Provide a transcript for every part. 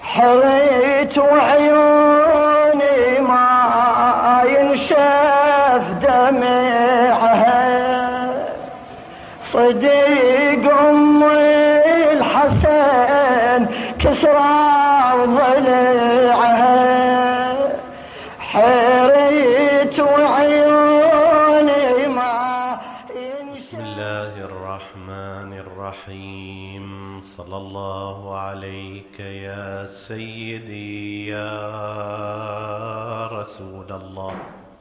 حريت وعيوني ما ينشف دمعها، صديق أم الحسن كسرى ضلعها. حريت وعيوني ما ينشف. بسم الله الرحمن الرحيم. صلى الله عليك يا سيدي يا رسول الله.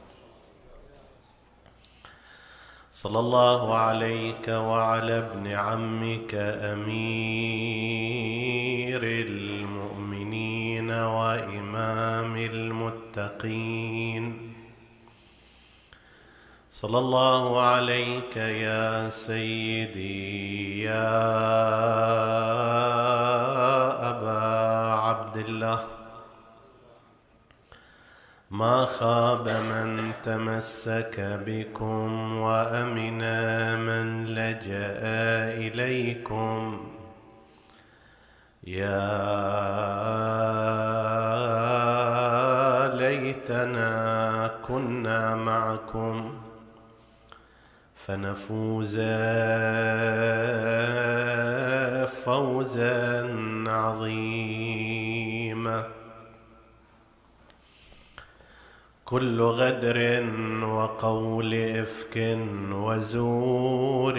صلى الله عليك وعلى ابن عمك أمير المؤمنين وإمام المتقين. صلى الله عليك يا سيدي يا أبا عبد الله. ما خاب من تمسك بكم وأمن من لجأ إليكم. يا ليتنا كنا معكم فنفوز فوزا عظيما. كل غدر وقول إفك وزور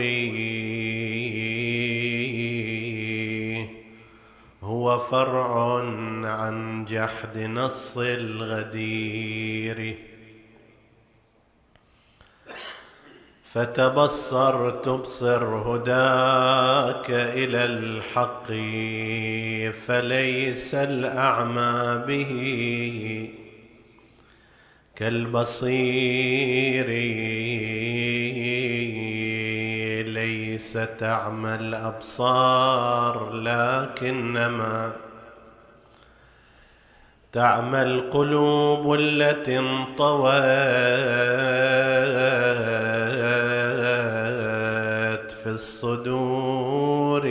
هو فرع عن جحد نص الغدير. فتبصر تبصر هداك إلى الحق فليس الأعمى به كالبصير. ليس تعمى الأبصار لكنما تعمى القلوب التي انطوت في الصدور.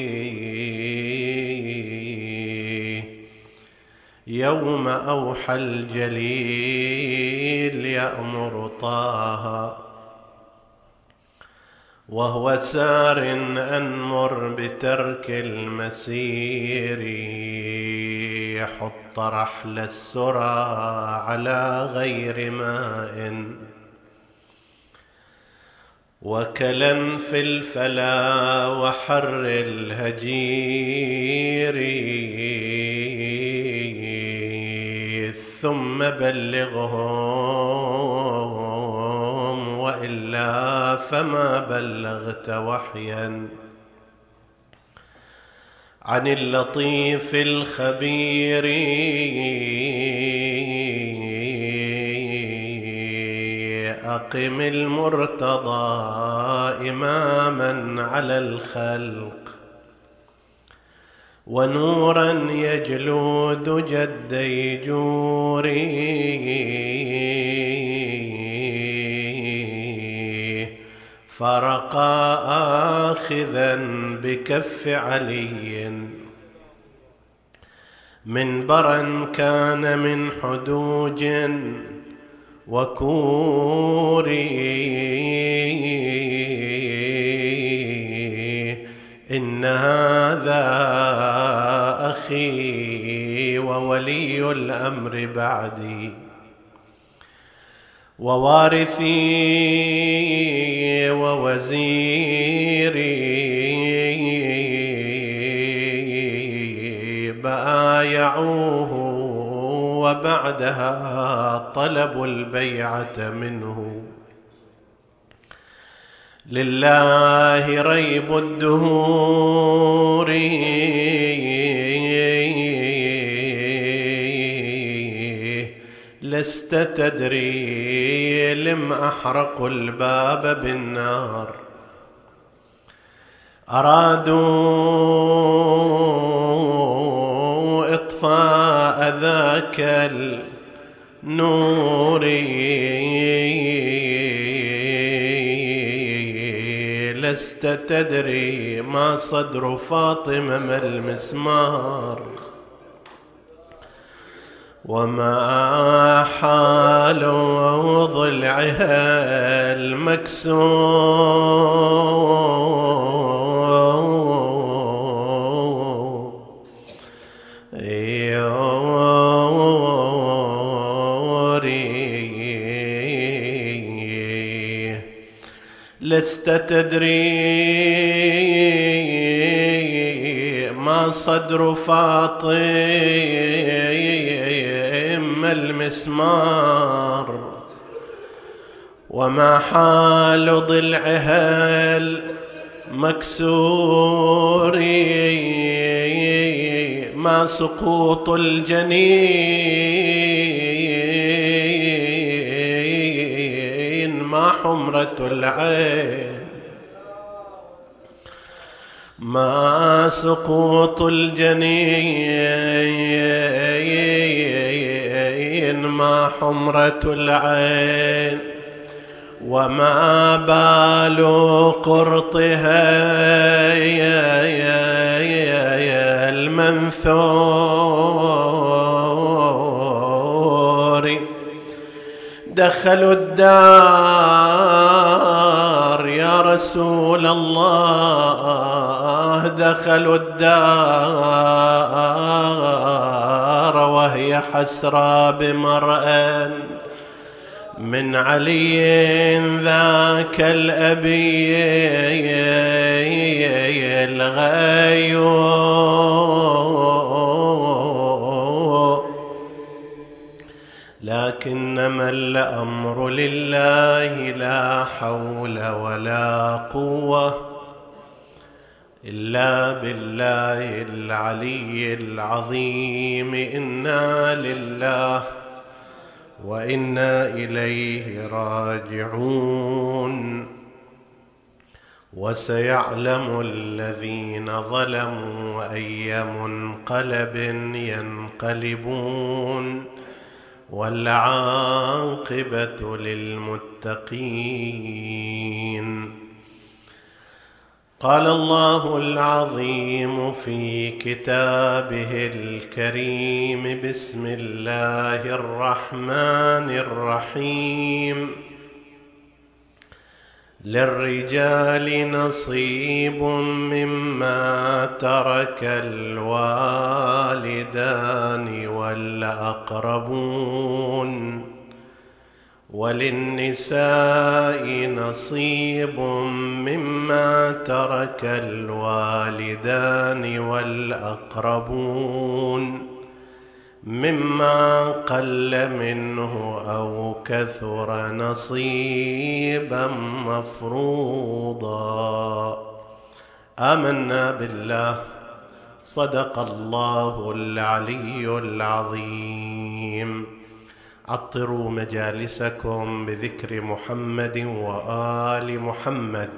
يوم أوحى الجليل يأمر طه وهو سار أنمر بترك المسير. حط رحل السرى على غير ماء وكلا في الفلا وحر الهجير. ثم بلغهم وإلا فما بلغت وحيا عن اللطيف الخبير. أقم المرتضى إماما على الخلق ونورا يجلود جدي جوري. فرقا آخذا بكف علي منبرا كان من حدوج وكور. إن هذا أخي وولي الأمر بعدي ووارثي ووزيري. بايعوه وبعدها طلبوا البيعة منه. لله ريب الدهور لست تدري لم أحرقوا الباب بالنار. أرادوا إطفاء ذاك النور لست تدري ما صدر فاطمة ما المسمار. وما حال ضلعها المكسور لست تدري ما صدر فاطم المسمار وما حال ضلعها المكسور ما سقوط الجنين ما حمرة العين ما سقوط الجنين ما حمرة العين وما بال قرطها المنثور دخلوا الدار يا رسول الله دخلوا الدار وهي حسرى بمرأ من علي ذاك الأبي الغيور لكنما الأمر لله لا حول ولا قوة إلا بالله العلي العظيم إنا لله وإنا إليه راجعون وسيعلم الذين ظلموا أي منقلب ينقلبون والعاقبة للمتقين قال الله العظيم في كتابه الكريم بسم الله الرحمن الرحيم للرجال نصيب مما ترك الوالدان والأقربون وللنساء نصيب مما ترك الوالدان والأقربون مما قل منه أو كثر نصيبا مفروضا آمنا بالله صدق الله العلي العظيم عطروا مجالسكم بذكر محمد وآل محمد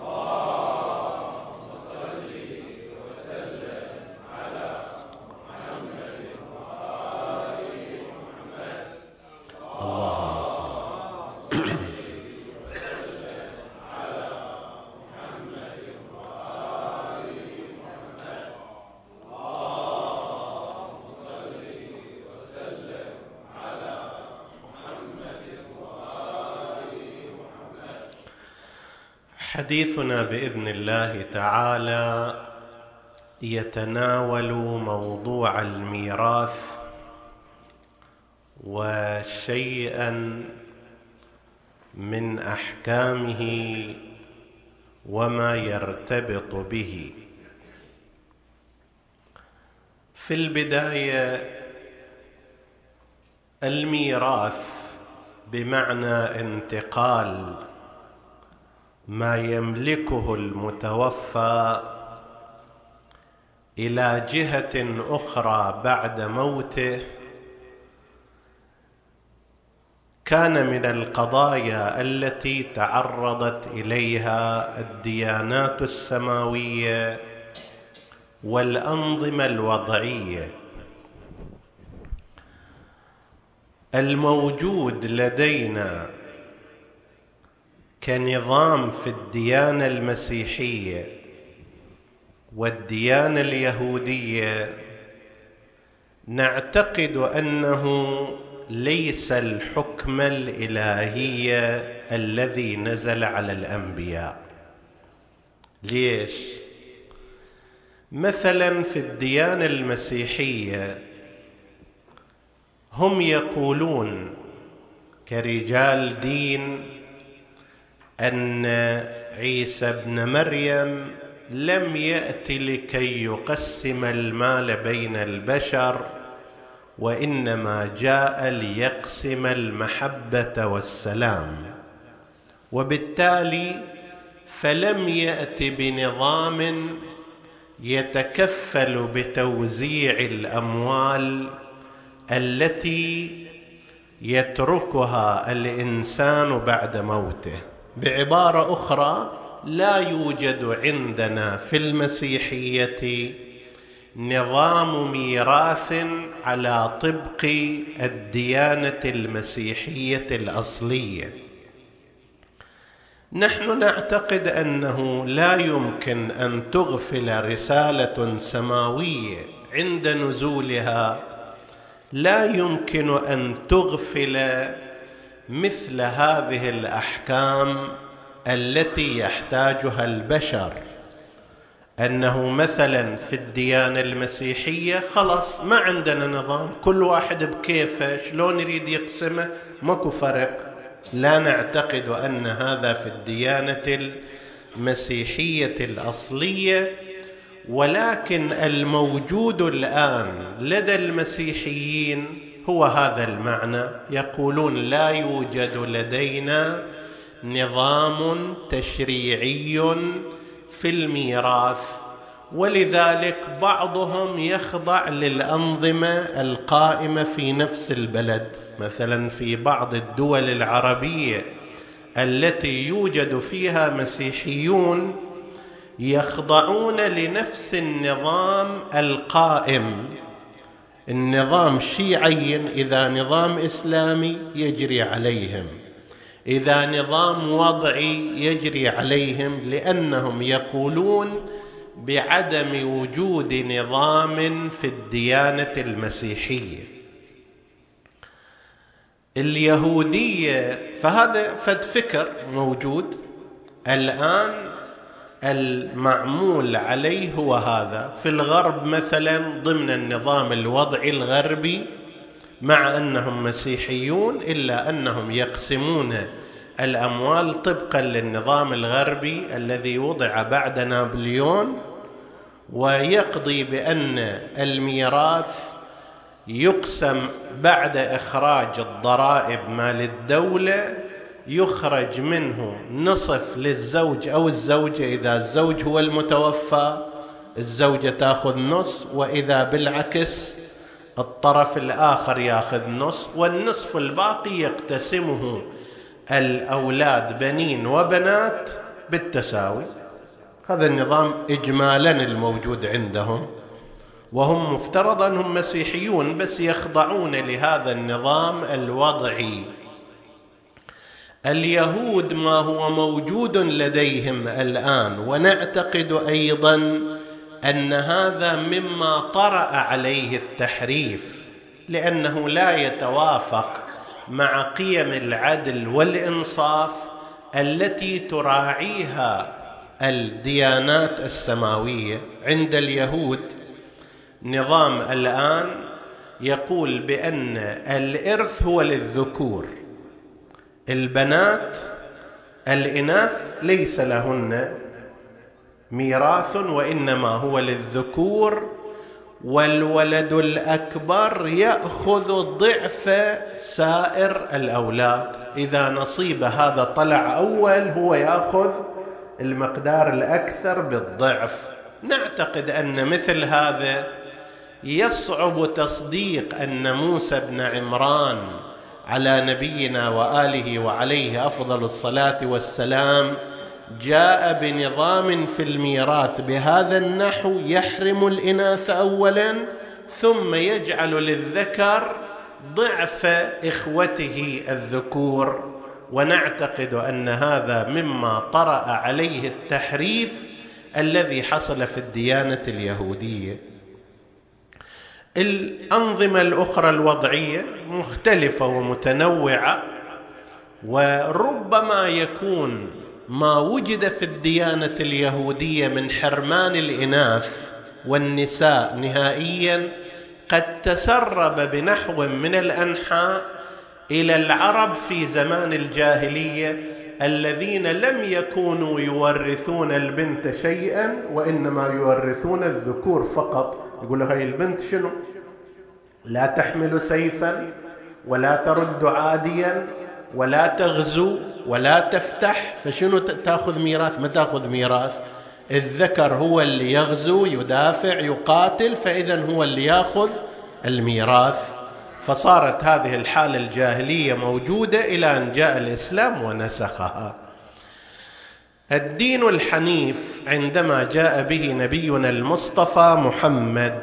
حديثنا بإذن الله تعالى يتناول موضوع الميراث وشيئا من أحكامه وما يرتبط به. في البداية الميراث بمعنى انتقال ما يملكه المتوفى إلى جهة أخرى بعد موته كان من القضايا التي تعرضت إليها الديانات السماوية والأنظمة الوضعية. الموجود لدينا كنظام في الديانة المسيحية والديانة اليهودية نعتقد أنه ليس الحكم الإلهي الذي نزل على الأنبياء. ليش؟ مثلا في الديانة المسيحية هم يقولون كرجال دين أن عيسى ابن مريم لم يأت لكي يقسم المال بين البشر، وإنما جاء ليقسم المحبة والسلام، وبالتالي فلم يأت بنظام يتكفل بتوزيع الأموال التي يتركها الإنسان بعد موته. بعبارة أخرى، لا يوجد عندنا في المسيحية نظام ميراث على طبق الديانة المسيحية الأصلية. نحن نعتقد أنه لا يمكن أن تغفل رسالة سماوية عند نزولها، لا يمكن أن تغفل مثل هذه الأحكام التي يحتاجها البشر. أنه مثلا في الديانة المسيحية خلاص ما عندنا نظام، كل واحد بكيفه شلون يريد يقسمه، ماكو فرق. لا نعتقد أن هذا في الديانة المسيحية الأصلية، ولكن الموجود الآن لدى المسيحيين هو هذا المعنى. يقولون لا يوجد لدينا نظام تشريعي في الميراث، ولذلك بعضهم يخضع للأنظمة القائمة في نفس البلد. مثلا في بعض الدول العربية التي يوجد فيها مسيحيون يخضعون لنفس النظام القائم. النظام شيعي، إذا نظام إسلامي يجري عليهم، إذا نظام وضعي يجري عليهم، لأنهم يقولون بعدم وجود نظام في الديانة المسيحية. اليهودية فهذا فد فكر موجود الآن، المعمول عليه هو هذا. في الغرب مثلا ضمن النظام الوضعي الغربي، مع أنهم مسيحيون إلا أنهم يقسمون الأموال طبقا للنظام الغربي الذي وضع بعد نابليون، ويقضي بأن الميراث يقسم بعد إخراج الضرائب مال الدولة، يخرج منه نصف للزوج أو الزوجة، إذا الزوج هو المتوفى الزوجة تأخذ نص، وإذا بالعكس الطرف الآخر يأخذ نص، والنصف الباقي يقتسمه الأولاد بنين وبنات بالتساوي. هذا النظام إجمالا الموجود عندهم، وهم مفترض أنهم مسيحيون بس يخضعون لهذا النظام الوضعي. اليهود ما هو موجود لديهم الآن، ونعتقد أيضا أن هذا مما طرأ عليه التحريف، لأنه لا يتوافق مع قيم العدل والإنصاف التي تراعيها الديانات السماوية. عند اليهود نظام الآن يقول بأن الإرث هو للذكور، الإناث ليس لهن ميراث وإنما هو للذكور، والولد الأكبر يأخذ ضعف سائر الأولاد. إذا نصيب هذا طلع أول هو يأخذ المقدار الأكثر بالضعف. نعتقد أن مثل هذا يصعب تصديق أن موسى بن عمران على نبينا وآله وعليه أفضل الصلاة والسلام جاء بنظام في الميراث بهذا النحو يحرم الإناث أولا ثم يجعل للذكر ضعف إخوته الذكور. ونعتقد أن هذا مما طرأ عليه التحريف الذي حصل في الديانة اليهودية. الأنظمة الأخرى الوضعية مختلفة ومتنوعة، وربما يكون ما وجد في الديانة اليهودية من حرمان الإناث والنساء نهائيا قد تسرب بنحو من الأنحاء إلى العرب في زمان الجاهلية، الذين لم يكونوا يورثون البنت شيئا وإنما يورثون الذكور فقط. يقولوا هاي البنت شنو؟ لا تحمل سيفا ولا ترد عاديا ولا تغزو ولا تفتح، فشنو تأخذ ميراث؟ ما تأخذ ميراث. الذكر هو اللي يغزو يدافع يقاتل، فإذا هو اللي يأخذ الميراث. فصارت هذه الحالة الجاهلية موجودة إلى أن جاء الإسلام ونسخها. الدين الحنيف عندما جاء به نبينا المصطفى محمد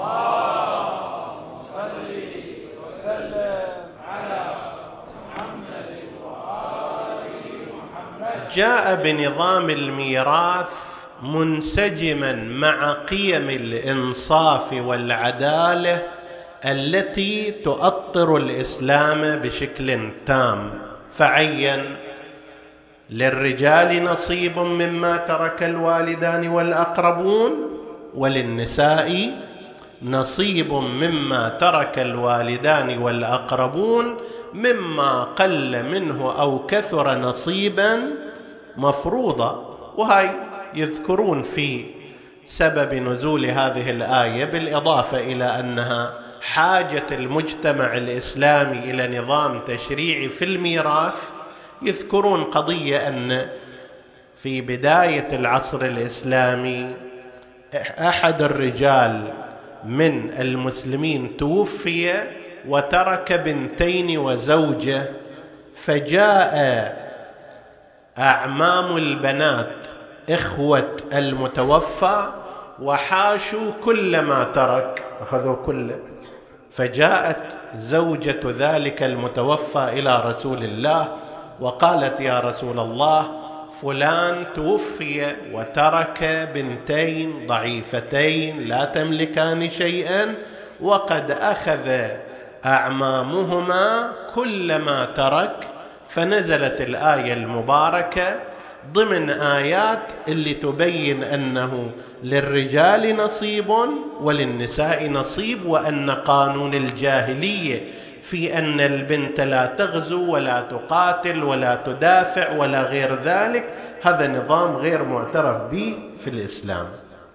جاء بنظام الميراث منسجما مع قيم الإنصاف والعدالة التي تؤطر الإسلام بشكل تام. فعين للرجال نصيب مما ترك الوالدان والأقربون، وللنساء نصيب مما ترك الوالدان والأقربون مما قل منه أو كثر نصيبا مفروضا. وهاي يذكرون في سبب نزول هذه الآية، بالإضافة إلى أنها حاجة المجتمع الإسلامي إلى نظام تشريعي في الميراث، يذكرون قضية أن في بداية العصر الإسلامي أحد الرجال من المسلمين توفي وترك بنتين وزوجة، فجاء أعمام البنات إخوة المتوفى وحاشوا كل ما ترك، أخذوا كله. فجاءت زوجة ذلك المتوفى إلى رسول الله وقالت: يا رسول الله، فلان توفي وترك بنتين ضعيفتين لا تملكان شيئا، وقد أخذ أعمامهما كل ما ترك. فنزلت الآية المباركة ضمن آيات اللي تبين أنه للرجال نصيب وللنساء نصيب، وأن قانون الجاهلية في أن البنت لا تغزو ولا تقاتل ولا تدافع ولا غير ذلك، هذا نظام غير معترف به في الإسلام.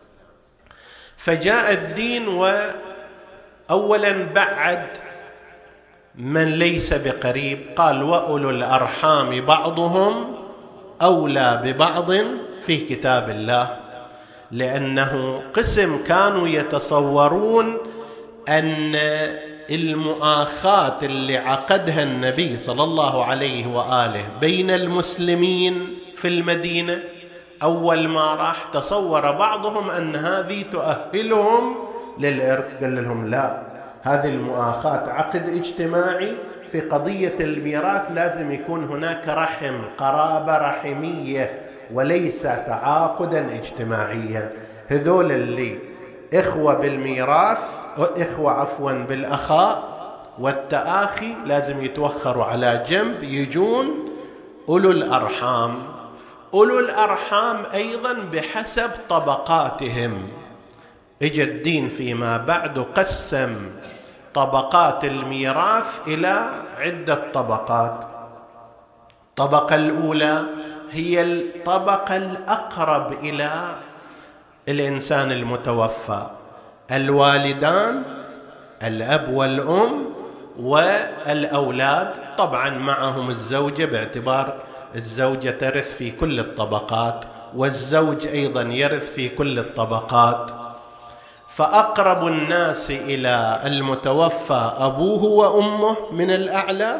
فجاء الدين وأولا بعد من ليس بقريب، قال: وأولو الأرحام بعضهم أولى ببعض في كتاب الله، لأنه قسم كانوا يتصورون أن المؤاخاة اللي عقدها النبي صلى الله عليه وآله بين المسلمين في المدينة أول ما راح، تصور بعضهم أن هذه تؤهلهم للإرث. قال لهم: لا، هذه المؤاخاة عقد اجتماعي، في قضية الميراث لازم يكون هناك رحم، قرابة رحمية، وليس تعاقدا اجتماعيا. هذول اللي إخوة بالميراث، إخوة بالأخاء والتآخي، لازم يتوخروا على جنب، يجون أولو الأرحام. أولو الأرحام أيضا بحسب طبقاتهم. إجا الدين فيما بعد قسم طبقات الميراث إلى عدة طبقات. الطبقة الأولى هي الطبقة الأقرب إلى الإنسان المتوفى، الوالدان، الأب والأم والأولاد، طبعا معهم الزوجة، باعتبار الزوجة ترث في كل الطبقات، والزوج أيضا يرث في كل الطبقات. فأقرب الناس إلى المتوفى أبوه وأمه من الأعلى،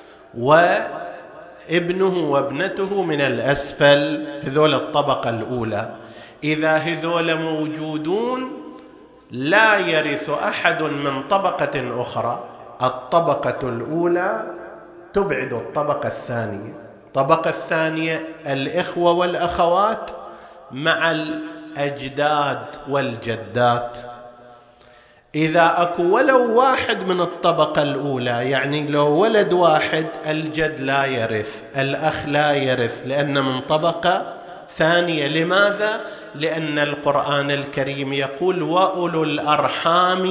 وابنه وابنته من الأسفل، هذول الطبقة الأولى. إذا هذول موجودون لا يرث أحد من طبقة أخرى. الطبقة الأولى تبعد الطبقة الثانية. الطبقة الثانية الإخوة والأخوات مع الأجداد والجدات. إذا أكو ولو واحد من الطبقة الأولى، يعني لو ولد واحد، الجد لا يرث، الأخ لا يرث، لأن من طبقة ثانية. لماذا؟ لأن القرآن الكريم يقول وأولو الأرحام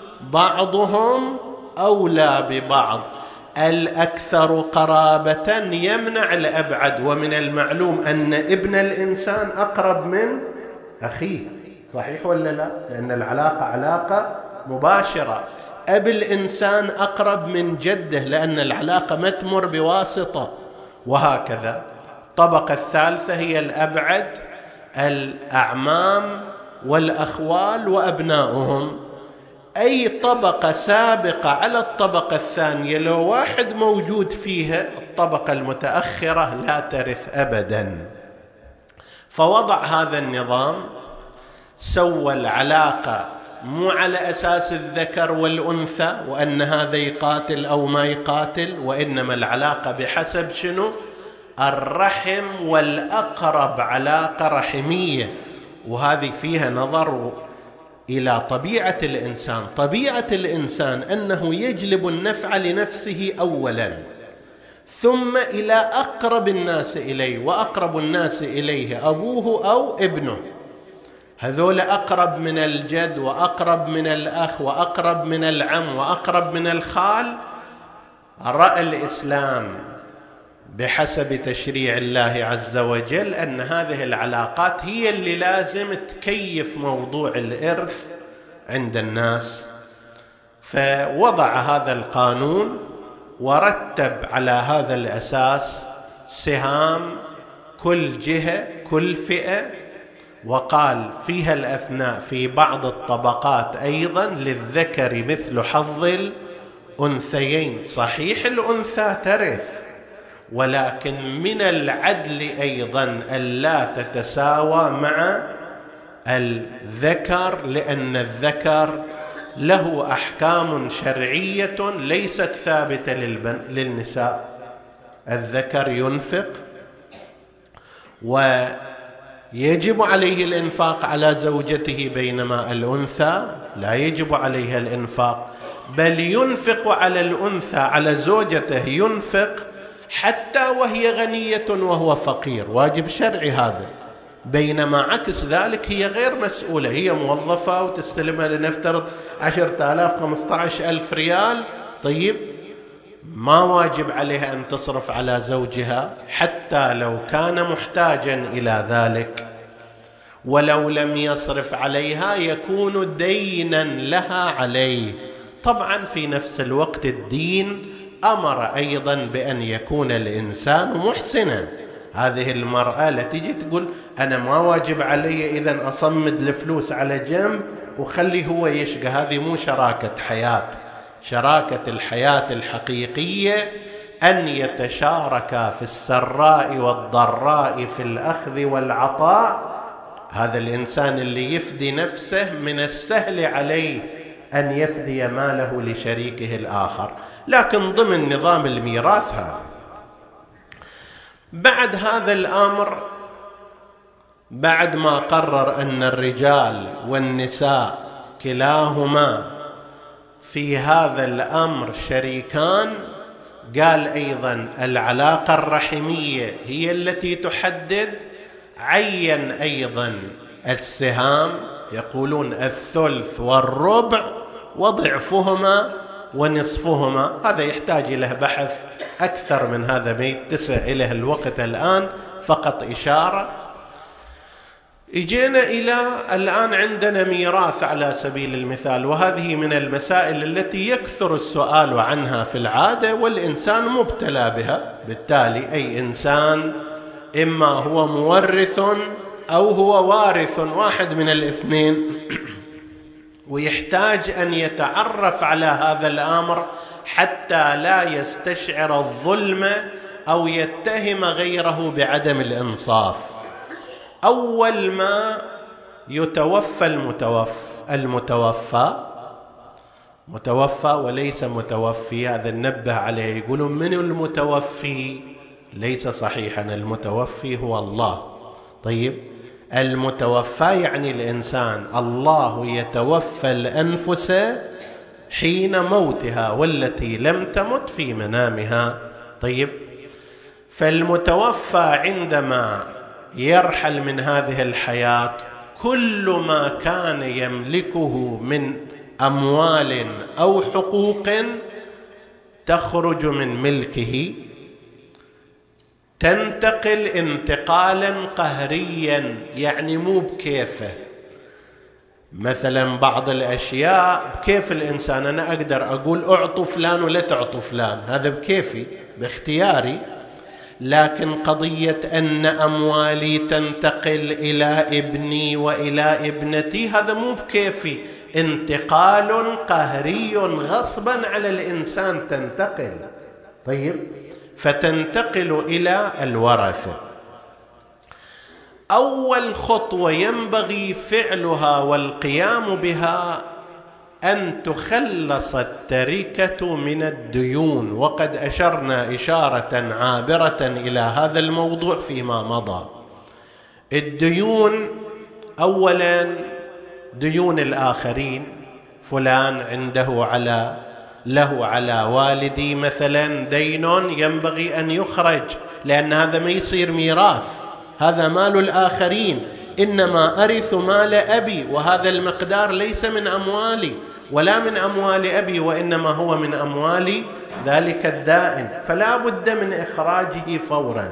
بعضهم أولى ببعض، الأكثر قرابة يمنع الأبعد، ومن المعلوم أن ابن الإنسان أقرب من أخيه، صحيح ولا لا؟ لأن العلاقة علاقة مباشرة. أب الإنسان أقرب من جده لأن العلاقة ما تمر بواسطة، وهكذا. الطبقة الثالثة هي الأبعد، الأعمام والأخوال وأبناؤهم. أي طبقة سابقة على الطبقة الثانية لو واحد موجود فيها، الطبقة المتأخرة لا ترث أبدا. فوضع هذا النظام، سوى العلاقة مو على أساس الذكر والأنثى وأن هذا يقاتل أو ما يقاتل، وإنما العلاقة بحسب شنو؟ الرحم، والأقرب علاقة رحمية. وهذه فيها نظر إلى طبيعة الإنسان. طبيعة الإنسان أنه يجلب النفع لنفسه أولا، ثم إلى أقرب الناس إليه، وأقرب الناس إليه أبوه أو ابنه. هذول أقرب من الجد، وأقرب من الأخ، وأقرب من العم، وأقرب من الخال. رأى الإسلام بحسب تشريع الله عز وجل أن هذه العلاقات هي اللي لازم تكيف موضوع الإرث عند الناس. فوضع هذا القانون ورتب على هذا الأساس سهام كل جهة، كل فئة، وقال فيها الأثناء في بعض الطبقات أيضا للذكر مثل حظ الأنثيين. صحيح الأنثى ترث، ولكن من العدل أيضا ألا تتساوى مع الذكر، لأن الذكر له أحكام شرعية ليست ثابتة للنساء. الذكر ينفق ويجب عليه الإنفاق على زوجته، بينما الأنثى لا يجب عليها الإنفاق، بل ينفق على الأنثى على زوجته، ينفق حتى وهي غنية وهو فقير، واجب شرعي هذا. بينما عكس ذلك هي غير مسؤولة، هي موظفة وتستلمها لنفترض 10,000 15,000 ريال، طيب ما واجب عليها أن تصرف على زوجها حتى لو كان محتاجا إلى ذلك، ولو لم يصرف عليها يكون دينا لها عليه. طبعا في نفس الوقت الدين أمر أيضا بأن يكون الإنسان محسنا. هذه المرأة التي تجي تقول أنا ما واجب علي إذن أصمد الفلوس على جنب وخلي هو يشقى، هذه مو شراكة حياة. شراكة الحياة الحقيقية أن يتشاركا في السراء والضراء، في الأخذ والعطاء. هذا الإنسان اللي يفدي نفسه من السهل عليه أن يفدي ماله لشريكه الآخر، لكن ضمن نظام الميراث هذا. بعد هذا الأمر، بعد ما قرر أن الرجال والنساء كلاهما في هذا الأمر شريكان، قال أيضا العلاقة الرحمية هي التي تحدد. عين أيضا السهام، يقولون الثلث والربع وضعفهما ونصفهما. هذا يحتاج إلى بحث أكثر من هذا، ما يتسع إليه الوقت الآن، فقط إشارة. إجينا إلى الآن عندنا ميراث على سبيل المثال، وهذه من المسائل التي يكثر السؤال عنها في العادة، والإنسان مبتلى بها. بالتالي أي إنسان إما هو مورث أو هو وارث، واحد من الاثنين، ويحتاج أن يتعرف على هذا الأمر حتى لا يستشعر الظلم أو يتهم غيره بعدم الإنصاف. أول ما يتوفى المتوفى متوفى وليس متوفي، هذا ننبه عليه. يقولون من المتوفي؟ ليس صحيحا، المتوفي هو الله. طيب المتوفى يعني الإنسان، الله يتوفى الأنفس حين موتها والتي لم تمت في منامها. طيب، فالمتوفى عندما يرحل من هذه الحياة كل ما كان يملكه من أموال أو حقوق تخرج من ملكه، تنتقل انتقالا قهريا، يعني مو بكيفه. مثلا بعض الأشياء بكيف الإنسان، أنا أقدر أقول أعطوا فلان ولا تعطوا فلان، هذا بكيفي باختياري، لكن قضية أن أموالي تنتقل إلى ابني وإلى ابنتي هذا مو بكيفي، انتقال قهري غصبا على الإنسان تنتقل. طيب، فتنتقل إلى الورثة. أول خطوة ينبغي فعلها والقيام بها أن تخلص التركة من الديون، وقد أشرنا إشارة عابرة إلى هذا الموضوع فيما مضى. الديون أولا ديون الآخرين، فلان له على والدي مثلا دين ينبغي أن يخرج، لأن هذا ما يصير ميراث، هذا مال الآخرين، إنما أرث مال أبي، وهذا المقدار ليس من أموالي ولا من أموال أبي، وإنما هو من أموال ذلك الدائن، فلا بد من إخراجه فورا.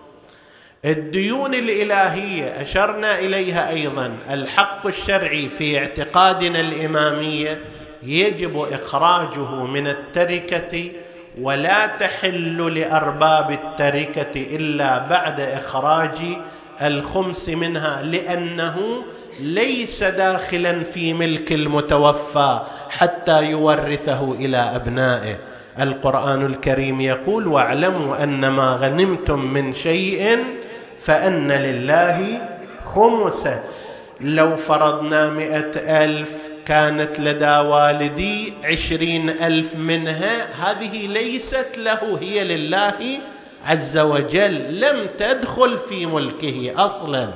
الديون الإلهية أشرنا إليها أيضا، الحق الشرعي في اعتقادنا الإمامية يجب إخراجه من التركة، ولا تحل لأرباب التركة إلا بعد إخراج الخمس منها، لأنه ليس داخلا في ملك المتوفى حتى يورثه إلى أبنائه. القرآن الكريم يقول: واعلموا أن ما غنمتم من شيء فأن لله خمسه. لو فرضنا 100,000 كانت لدى والدي 20,000 منها، هذه ليست له، هي لله عز وجل، لم تدخل في ملكه أصلا،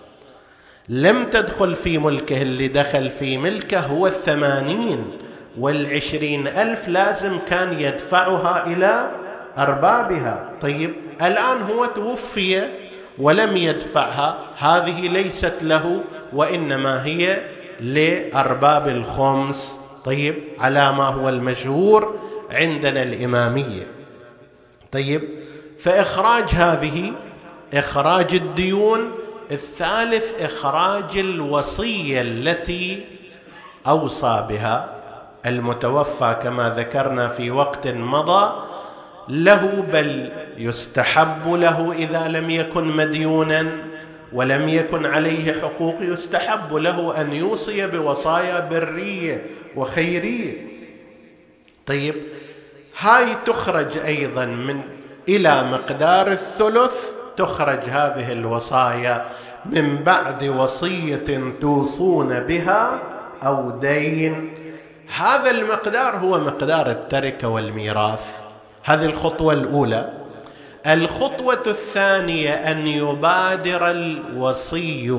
لم تدخل في ملكه. اللي دخل في ملكه هو 80، وال20,000 لازم كان يدفعها إلى أربابها. طيب، الآن هو توفي ولم يدفعها، هذه ليست له، وإنما هي لأرباب الخمس. طيب، على ما هو المشهور عندنا الإمامية. طيب، فإخراج هذه إخراج الديون. الثالث إخراج الوصية التي أوصى بها المتوفى كما ذكرنا في وقت مضى له، بل يستحب له إذا لم يكن مديونا ولم يكن عليه حقوق، يستحب له أن يوصي بوصايا برية وخيرية. طيب، هاي تخرج أيضا من إلى مقدار الثلث، تخرج هذه الوصايا من بعد وصية توصون بها أو دين. هذا المقدار هو مقدار التركة والميراث. هذه الخطوة الأولى. الخطوة الثانية أن يبادر الوصي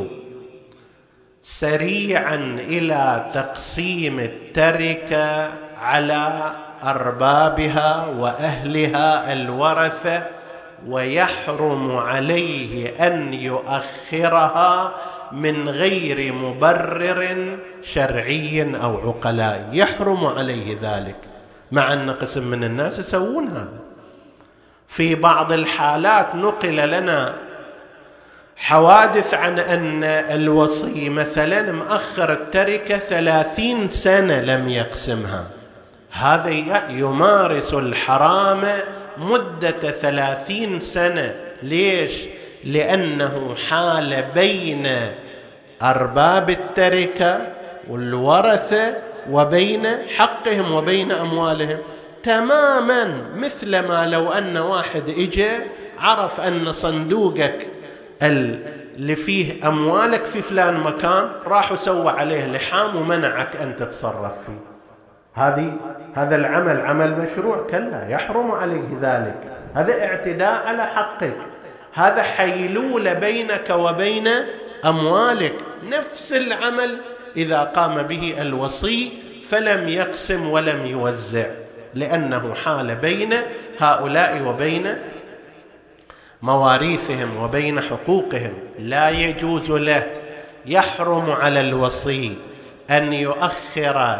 سريعا إلى تقسيم التركة على أربابها وأهلها الورثة، ويحرم عليه أن يؤخرها من غير مبرر شرعي أو عقلاء، يحرم عليه ذلك، مع أن قسم من الناس يسوون هذا. في بعض الحالات نقل لنا حوادث عن أن الوصي مثلا مؤخر التركة 30 سنة لم يقسمها، هذا يمارس الحرام مدة 30 سنة. ليش؟ لأنه حال بين أرباب التركة والورثة وبين حقهم وبين أموالهم تماما، مثل ما لو أن واحد إجا عرف أن صندوقك اللي فيه أموالك في فلان مكان، راح وسوى عليه لحام ومنعك أن تتصرف فيه. هذا العمل عمل مشروع؟ كلا، يحرم عليه ذلك، هذا اعتداء على حقك، هذا حيلولة بينك وبين أموالك. نفس العمل إذا قام به الوصي فلم يقسم ولم يوزع، لأنه حال بين هؤلاء وبين مواريثهم وبين حقوقهم. لا يجوز له، يحرم على الوصي أن يؤخر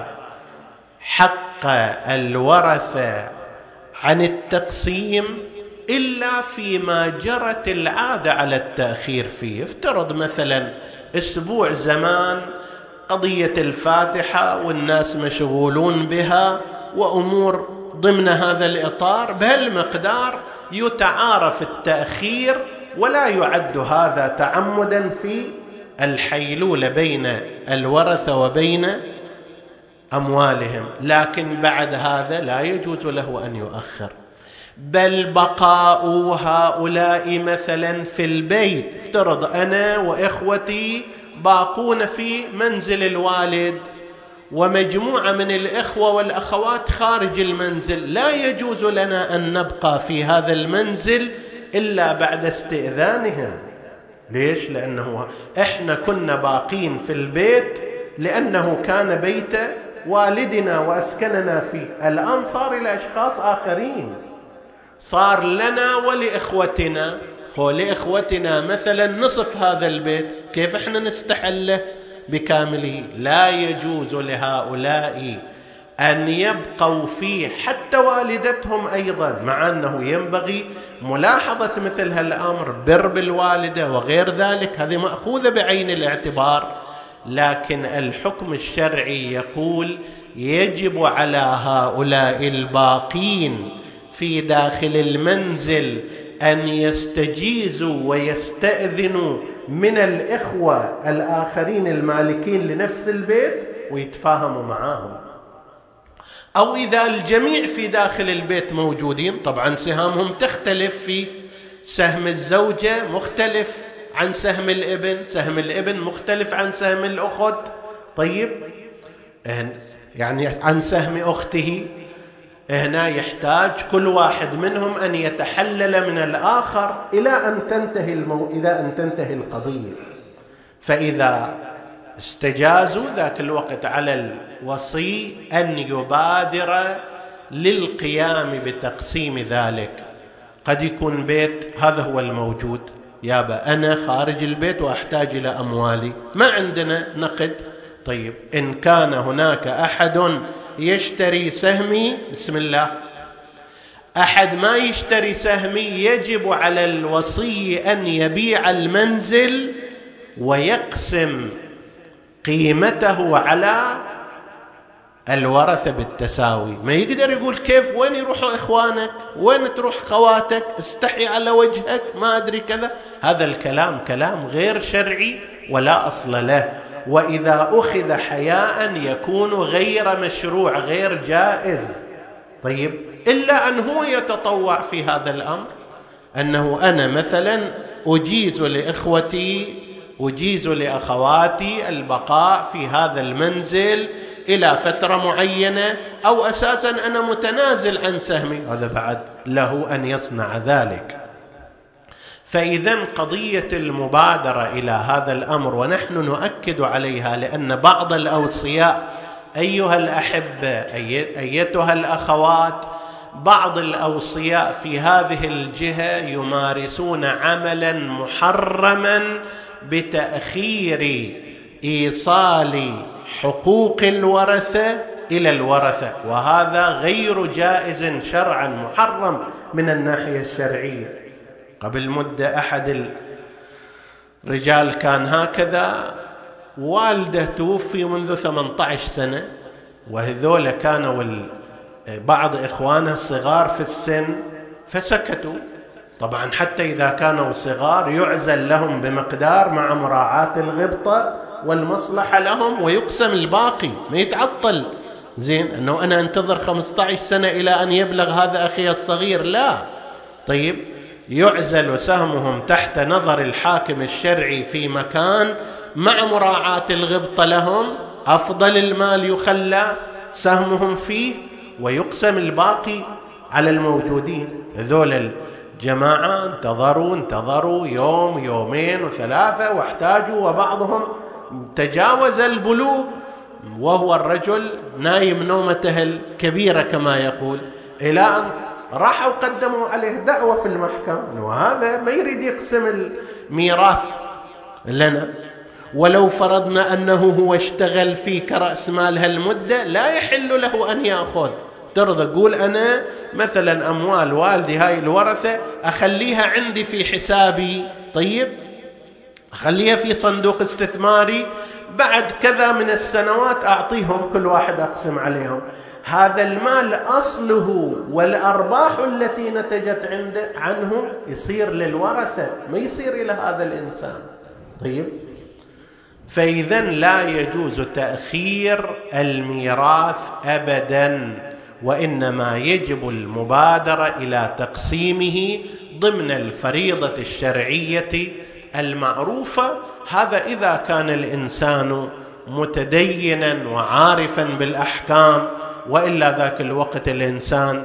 حق الورثة عن التقسيم إلا فيما جرت العادة على التأخير فيه. افترض مثلا أسبوع زمان قضية الفاتحة والناس مشغولون بها وأمور ضمن هذا الإطار، بهالمقدار يتعارف التأخير ولا يعد هذا تعمدا في الحيلولة بين الورثة وبين أموالهم. لكن بعد هذا لا يجوز له أن يؤخر. بل بقاء هؤلاء مثلا في البيت، افترض أنا وإخوتي باقون في منزل الوالد ومجموعة من الإخوة والأخوات خارج المنزل، لا يجوز لنا أن نبقى في هذا المنزل إلا بعد استئذانهم. ليش؟ لأنه إحنا كنا باقين في البيت لأنه كان بيت والدنا وأسكننا فيه. الآن صار إلى أشخاص آخرين، صار لنا ولإخوتنا. لإخوتنا مثلا نصف هذا البيت، كيف إحنا نستحله بكامله؟ لا يجوز لهؤلاء أن يبقوا فيه، حتى والدتهم أيضا، مع أنه ينبغي ملاحظة مثل هالأمر، بر بالوالدة وغير ذلك، هذه مأخوذة بعين الاعتبار. لكن الحكم الشرعي يقول يجب على هؤلاء الباقين في داخل المنزل أن يستجيزوا ويستأذنوا من الإخوة الآخرين المالكين لنفس البيت ويتفاهموا معاهم. أو إذا الجميع في داخل البيت موجودين، طبعا سهامهم تختلف، في سهم الزوجة مختلف عن سهم الابن، سهم الابن مختلف عن سهم الأخت، طيب يعني عن سهم أخته. هنا يحتاج كل واحد منهم أن يتحلل من الآخر إلى أن تنتهي القضية. فإذا استجازوا ذاك الوقت على الوصي أن يبادر للقيام بتقسيم ذلك. قد يكون بيت هذا هو الموجود، يابا أنا خارج البيت وأحتاج إلى أموالي، ما عندنا نقد. طيب إن كان هناك أحد يشتري سهمي، بسم الله. أحد ما يشتري سهمي، يجب على الوصي أن يبيع المنزل ويقسم قيمته على الورثة بالتساوي. ما يقدر يقول كيف، وين يروحوا إخوانك، وين تروح خواتك، استحي على وجهك، ما أدري كذا. هذا الكلام كلام غير شرعي ولا أصل له، وإذا أخذ حياء يكون غير مشروع غير جائز. طيب إلا أن هو يتطوع في هذا الأمر، أنه أنا مثلا أجيز لإخوتي أجيز لأخواتي البقاء في هذا المنزل إلى فترة معينة، أو أساسا أنا متنازل عن سهمي، هذا بعد له أن يصنع ذلك. فإذا قضية المبادرة إلى هذا الأمر ونحن نؤكد عليها، لأن بعض الأوصياء أيها الأحبة أيتها الأخوات، بعض الأوصياء في هذه الجهة يمارسون عملا محرما بتأخير إيصال حقوق الورثة إلى الورثة، وهذا غير جائز شرعا، محرم من الناحية الشرعية. قبل مدة أحد الرجال كان هكذا، والده توفي منذ 18 سنة، وهذول كانوا بعض إخوانه صغار في السن فسكتوا. طبعا حتى إذا كانوا صغار يعزل لهم بمقدار مع مراعاة الغبطة والمصلحة لهم، ويقسم الباقي، ما يتعطل. زين أنه أنا أنتظر 15 سنة إلى أن يبلغ هذا أخي الصغير، لا. طيب يعزل سهمهم تحت نظر الحاكم الشرعي في مكان مع مراعاة الغبطة لهم، أفضل المال يخلى سهمهم فيه ويقسم الباقي على الموجودين. ذول جماعة انتظروا يوم يومين وثلاثة واحتاجوا، وبعضهم تجاوز البلوغ وهو الرجل نايم نومته الكبيرة كما يقول، إلى أن راحوا قدموا عليه دعوة في المحكمة وهذا ما يريد يقسم الميراث لنا، ولو فرضنا أنه هو اشتغل فيه كرأس مال هالمدة لا يحل له أن يأخذ. ترضى قول أنا مثلا أموال والدي هاي الورثة أخليها عندي في حسابي، طيب أخليها في صندوق استثماري، بعد كذا من السنوات أعطيهم كل واحد أقسم عليهم. هذا المال أصله والأرباح التي نتجت عنه يصير للورثة، ما يصير إلى هذا الإنسان. طيب فإذا لا يجوز تأخير الميراث أبدا، وإنما يجب المبادرة إلى تقسيمه ضمن الفريضة الشرعية المعروفة. هذا إذا كان الإنسان متدينا وعارفا بالأحكام، وإلا ذاك الوقت الإنسان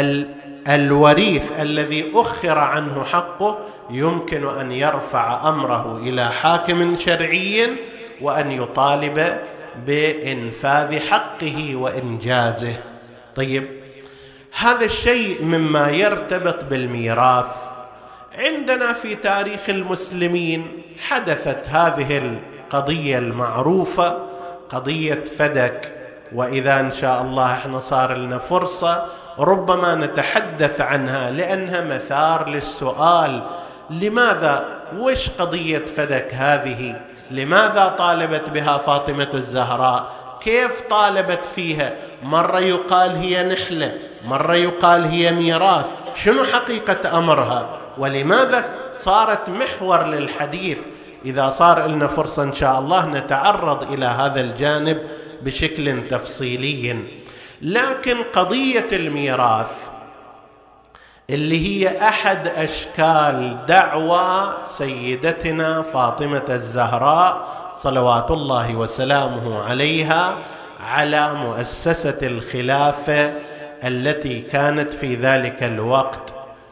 الوريث الذي أخر عنه حقه يمكن أن يرفع أمره إلى حاكم شرعي وأن يطالب بإنفاذ حقه وإنجازه. طيب هذا الشيء مما يرتبط بالميراث. عندنا في تاريخ المسلمين حدثت هذه القضية المعروفة، قضية فدك، وإذا إن شاء الله احنا صار لنا فرصة ربما نتحدث عنها لأنها مثار للسؤال. لماذا؟ وش قضية فدك هذه؟ لماذا طالبت بها فاطمة الزهراء؟ كيف طالبت فيها؟ مرة يقال هي نحلة، مرة يقال هي ميراث، شنو حقيقة أمرها؟ ولماذا صارت محور للحديث؟ إذا صار لنا فرصة إن شاء الله نتعرض إلى هذا الجانب بشكل تفصيلي. لكن قضية الميراث اللي هي أحد أشكال دعوى سيدتنا فاطمة الزهراء صلوات الله وسلامه عليها على مؤسسة الخلافة التي كانت في ذلك الوقت.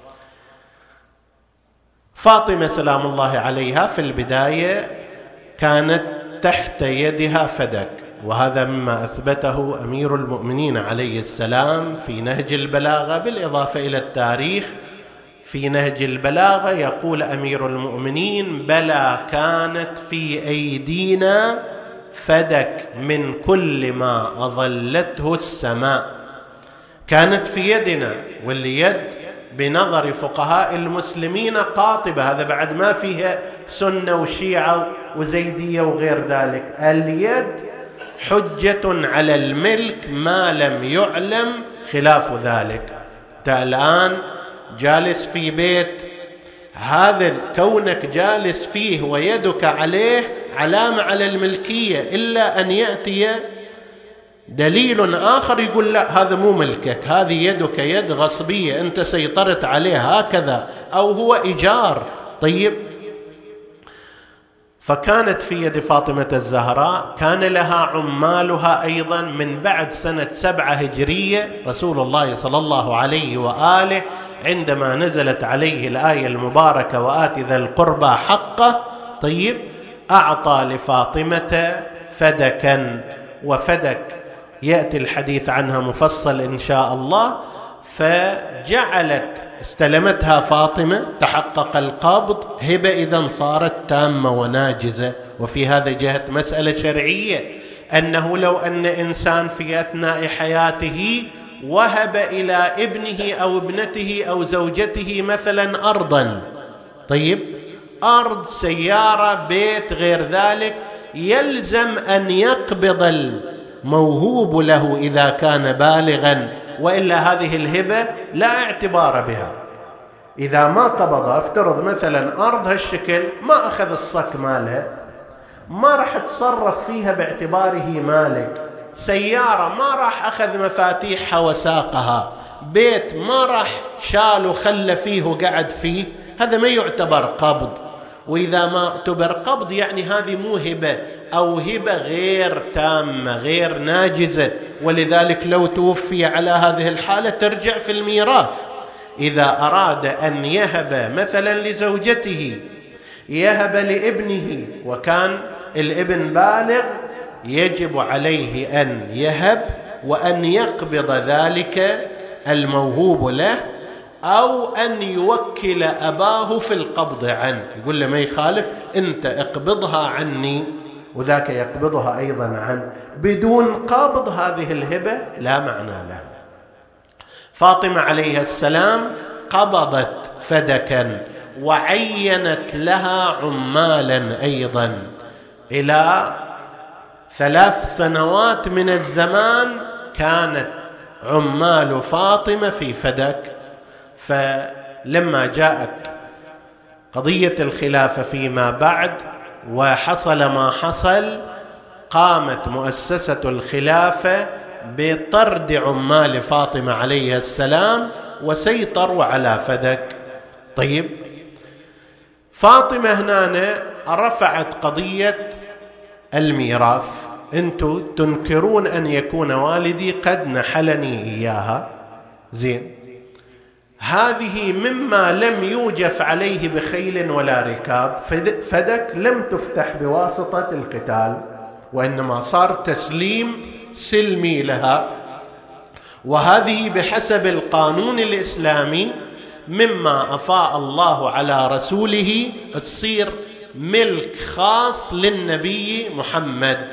فاطمة سلام الله عليها في البداية كانت تحت يدها فدك، وهذا مما أثبته أمير المؤمنين عليه السلام في نهج البلاغة، بالإضافة إلى التاريخ. في نهج البلاغة يقول أمير المؤمنين: بلى كانت في أيدينا فدك من كل ما أظلته السماء. كانت في يدنا، واليد بنظر فقهاء المسلمين قاطبة، هذا بعد ما فيها سنة وشيعة وزيدية وغير ذلك. اليد حجة على الملك ما لم يعلم خلاف ذلك. أنت الآن جالس في بيت، هذا كونك جالس فيه ويدك عليه علامة على الملكية، إلا أن يأتي دليل آخر يقول لا هذا مو ملكك، هذه يدك يد غصبية أنت سيطرت عليه هكذا، أو هو إيجار. طيب فكانت في يد فاطمة الزهراء، كان لها عمالها أيضا من بعد سنة 7 هجرية. رسول الله صلى الله عليه وآله عندما نزلت عليه الآية المباركة وآت ذا القربى حقه، طيب أعطى لفاطمة فدكا، وفدك يأتي الحديث عنها مفصل إن شاء الله. فجعلت استلمتها فاطمة، تحقق القبض، هبة إذن صارت تامة وناجزة. وفي هذا جهة مسألة شرعية، أنه لو أن إنسان في أثناء حياته وهب إلى ابنه أو ابنته أو زوجته مثلا أرضا، طيب أرض، سيارة، بيت، غير ذلك، يلزم أن يقبض الموهوب له إذا كان بالغا، وإلا هذه الهبة لا اعتبار بها. إذا ما قبضها، افترض مثلا أرض هالشكل ما أخذ الصك مالها، ما راح تصرف فيها باعتباره مالك. سيارة ما راح أخذ مفاتيحها وساقها. بيت ما راح شال وخلى فيه وقعد فيه، هذا ما يعتبر قبض. وإذا ما اعتبر قبض يعني هذه مو هبة، أو هبة غير تامة غير ناجزة، ولذلك لو توفي على هذه الحالة ترجع في الميراث. إذا أراد أن يهب مثلا لزوجته، يهب لابنه وكان الابن بالغ، يجب عليه أن يهب وأن يقبض ذلك الموهوب له، أو أن يوكل أباه في القبض عنه، يقول له ما يخالف أنت اقبضها عني وذاك يقبضها أيضا عنه. بدون قبض هذه الهبة لا معنى لها. فاطمة عليه السلام قبضت فدكا وعينت لها عمالا أيضا إلى 3 سنوات من الزمان كانت عمال فاطمة في فدك. فلما جاءت قضية الخلافة فيما بعد وحصل ما حصل، قامت مؤسسة الخلافة بطرد عمال فاطمة عليه السلام وسيطروا على فدك. طيب، فاطمة هنا رفعت قضية الميراث، أنتم تنكرون أن يكون والدي قد نحلني إياها، زين، هذه مما لم يوجف عليه بخيل ولا ركاب. فدك لم تفتح بواسطة القتال، وإنما صار تسليم سلمي لها، وهذه بحسب القانون الإسلامي مما أفاء الله على رسوله تصير ملك خاص للنبي محمد.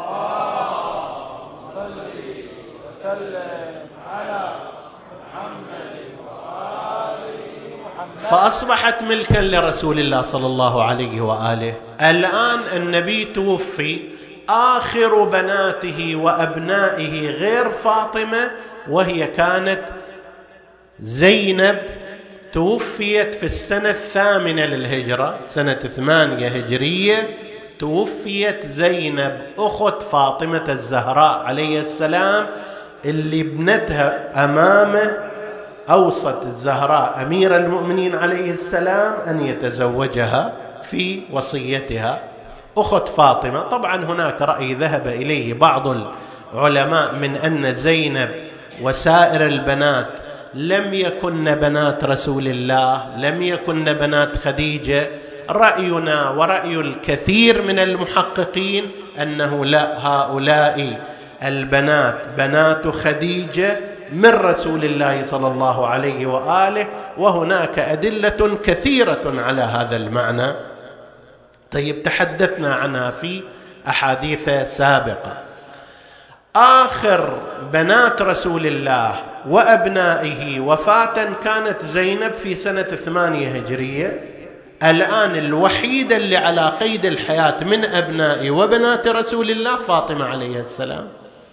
فأصبحت ملكا لرسول الله صلى الله عليه وآله. الآن النبي توفي، آخر بناته وأبنائه غير فاطمة، وهي كانت زينب، توفيت في السنة 8 للهجرة، سنة 8 هجرية توفيت زينب أخت فاطمة الزهراء عليه السلام، اللي ابنتها أمامه أوصت الزهراء أمير المؤمنين عليه السلام أن يتزوجها في وصيتها، أخت فاطمة. طبعا هناك رأي ذهب إليه بعض العلماء من أن زينب وسائر البنات لم يكن بنات رسول الله، لم يكن بنات خديجة. رأينا ورأي الكثير من المحققين أنه لا، هؤلاء البنات بنات خديجة من رسول الله صلى الله عليه وآله، وهناك أدلة كثيرة على هذا المعنى. طيب، تحدثنا عنها في أحاديث سابقة. آخر بنات رسول الله وأبنائه وفاة كانت زينب في سنة 8 هجرية. الآن الوحيدة اللي على قيد الحياة من أبناء وبنات رسول الله فاطمة عليه السلام.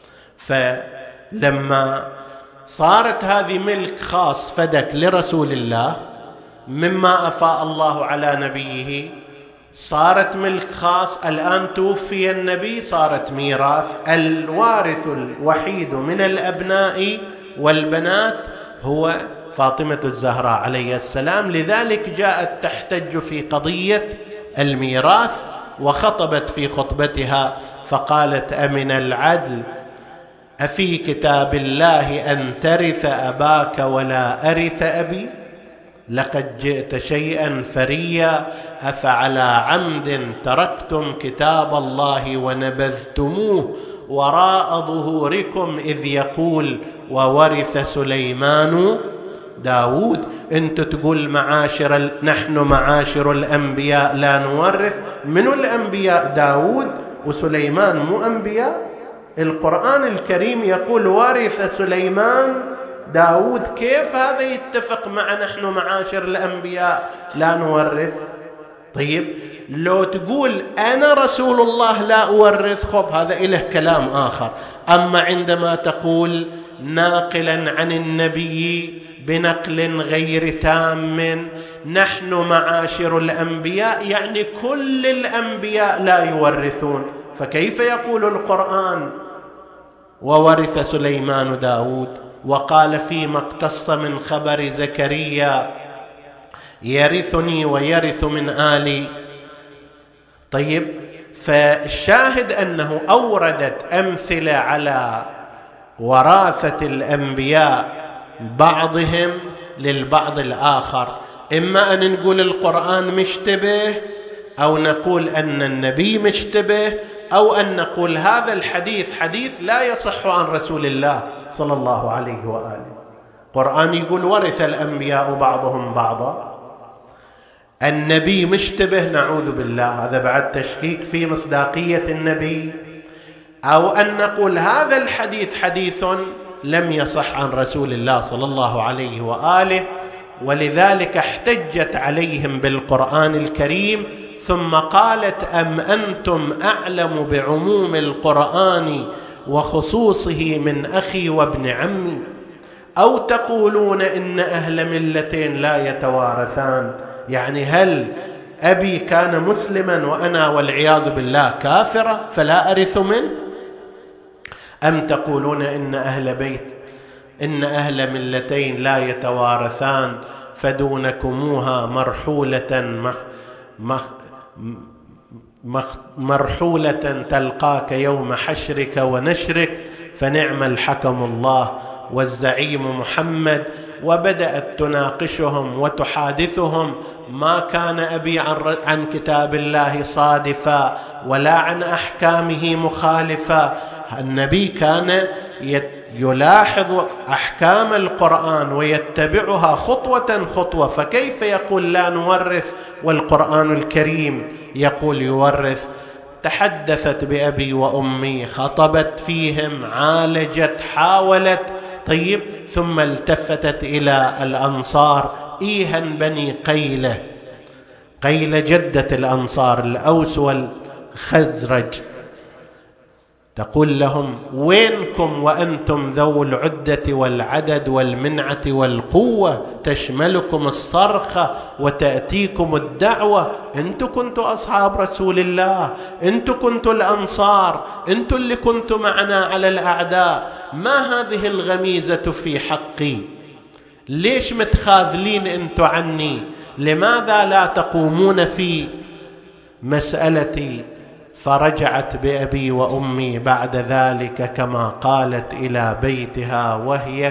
فلما صارت هذه ملك خاص فدك لرسول الله مما أفاء الله على نبيه، صارت ملك خاص. الآن توفي النبي، صارت ميراث. الوارث الوحيد من الأبناء والبنات هو فاطمة الزهراء عليه السلام. لذلك جاءت تحتج في قضية الميراث، وخطبت في خطبتها فقالت: أمن العدل أفي كتاب الله أن ترث أباك ولا أرث أبي؟ لقد جئت شيئا فريا، أفعلى عمد تركتم كتاب الله ونبذتموه وراء ظهوركم إذ يقول وورث سليمان داود. أنت تقول نحن معاشر الأنبياء لا نورث. من الأنبياء داود وسليمان مو أنبياء؟ القرآن الكريم يقول ورث سليمان داود، كيف هذا يتفق مع نحن معاشر الأنبياء لا نورث؟ طيب، لو تقول أنا رسول الله لا أورث، خب هذا إله كلام آخر. أما عندما تقول ناقلا عن النبي بنقل غير تام نحن معاشر الأنبياء، يعني كل الأنبياء لا يورثون، فكيف يقول القرآن وورث سليمان داود؟ وقال فيما اقتص من خبر زكريا يرثني ويرث من آلي. طيب، فالشاهد أنه أوردت أمثلة على وراثة الأنبياء بعضهم للبعض الآخر، إما أن نقول القرآن مشتبه، أو نقول أن النبي مشتبه، أو أن نقول هذا الحديث حديث لا يصح عن رسول الله صلى الله عليه وآله. القرآن يقول ورث الأنبياء بعضهم بعضا، النبي مشتبه، نعوذ بالله، هذا بعد تشكيك في مصداقية النبي. أو أن نقول هذا الحديث حديث لم يصح عن رسول الله صلى الله عليه وآله، ولذلك احتجت عليهم بالقرآن الكريم، ثم قالت أم أنتم أعلم بعموم القرآن وخصوصه من أخي وابن عمي، أو تقولون إن أهل ملتين لا يتوارثان، يعني هل أبي كان مسلما وأنا والعياذ بالله كافرة فلا أرث منه؟ أم تقولون إن أهل ملتين لا يتوارثان فدونكموها مرحولة تلقاك يوم حشرك ونشرك، فنعم الحكم الله والزعيم محمد. وبدأت تناقشهم وتحادثهم، ما كان أبي عن كتاب الله صادفا ولا عن أحكامه مخالفا، النبي كان يلاحظ أحكام القرآن ويتبعها خطوة خطوة، فكيف يقول لا نورث والقرآن الكريم يقول يورث؟ تحدثت بأبي وأمي، خطبت فيهم، عالجت، حاولت، طيب، ثم التفتت إلى الأنصار، إيها بني قيلة جدة الأنصار الأوس والخزرج، تقول لهم وينكم وأنتم ذو العدة والعدد والمنعة والقوة، تشملكم الصرخة وتأتيكم الدعوة، أنتم كنتوا أصحاب رسول الله، أنتم كنتوا الأنصار، أنتم اللي كنتوا معنا على الأعداء، ما هذه الغميزة في حقي؟ ليش متخاذلين أنتم عني؟ لماذا لا تقومون في مسألتي؟ فرجعت بأبي وأمي بعد ذلك كما قالت إلى بيتها وهي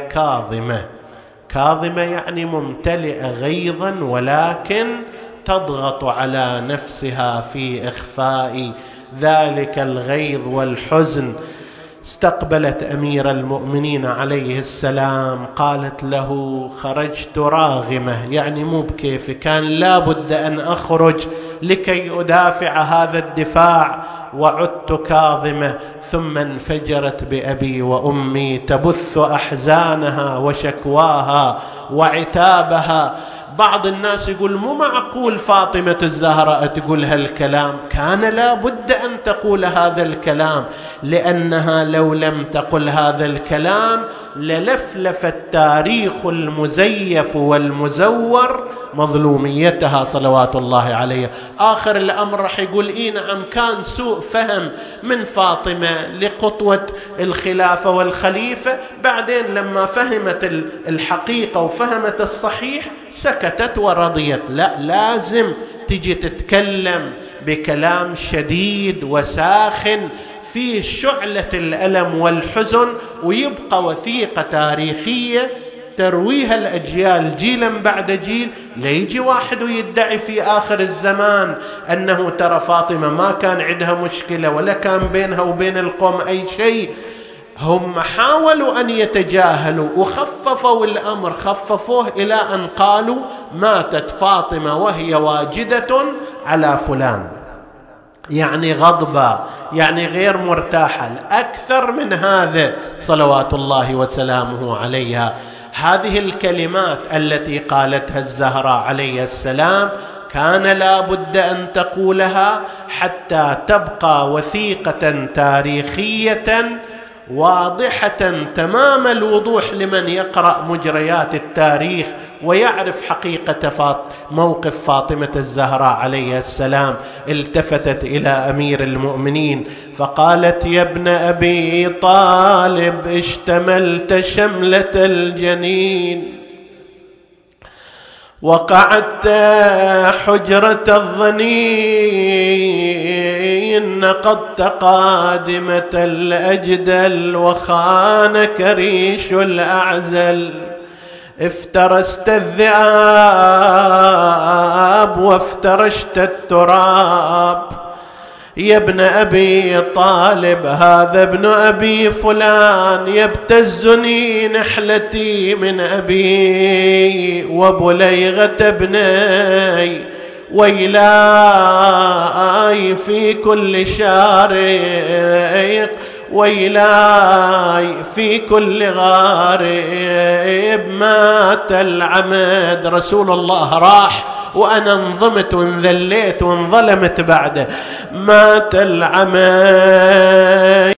كاظمة يعني ممتلئة غيظا، ولكن تضغط على نفسها في إخفاء ذلك الغيظ والحزن. استقبلت أمير المؤمنين عليه السلام، قالت له خرجت راغمة، يعني مو بكيفي، كان لا بد أن أخرج لكي أدافع هذا الدفاع، وعدت كاظمة. ثم انفجرت بأبي وأمي تبث أحزانها وشكواها وعتابها. بعض الناس يقول مو معقول فاطمة الزهراء تقول هالكلام، كان لا بد أن تقول هذا الكلام، لأنها لو لم تقل هذا الكلام للفلف التاريخ المزيف والمزور مظلوميتها صلوات الله عليها. آخر الأمر رح يقول نعم كان سوء فهم من فاطمة لقطوة الخلافة والخليفة، بعدين لما فهمت الحقيقة وفهمت الصحيح سكتت ورضيت. لا، لازم تجي تتكلم بكلام شديد وساخن فيه شعلة الألم والحزن، ويبقى وثيقة تاريخية ترويها الأجيال جيلا بعد جيل، ليجي واحد ويدعي في آخر الزمان أنه ترى فاطمة ما كان عندها مشكلة ولا كان بينها وبين القوم أي شيء. هم حاولوا أن يتجاهلوا وخففوا الأمر، خففوه إلى أن قالوا ماتت فاطمة وهي واجدة على فلان، يعني غضبة، يعني غير مرتاحة. أكثر من هذا صلوات الله وسلامه عليها. هذه الكلمات التي قالتها الزهراء عليه السلام كان لا بد أن تقولها حتى تبقى وثيقة تاريخية واضحة تمام الوضوح لمن يقرأ مجريات التاريخ ويعرف حقيقة موقف فاطمة الزهراء عليه السلام. التفتت إلى أمير المؤمنين فقالت يا ابن أبي طالب اشتملت شملة الجنين، وقعدت حجرة الظنين، نقضت قادمة الأجدل وخانك ريش الأعزل، افترست الذئاب وافترشت التراب. يا ابن أبي طالب هذا ابن أبي فلان، يبتزني نحلتي من أبي وبليغة ابني، ويلاي في كل شارق، ويلاي في كل غارب. مات العمد، رسول الله راح وأنا انضمت وانذليت وانظلمت بعده. مات العمد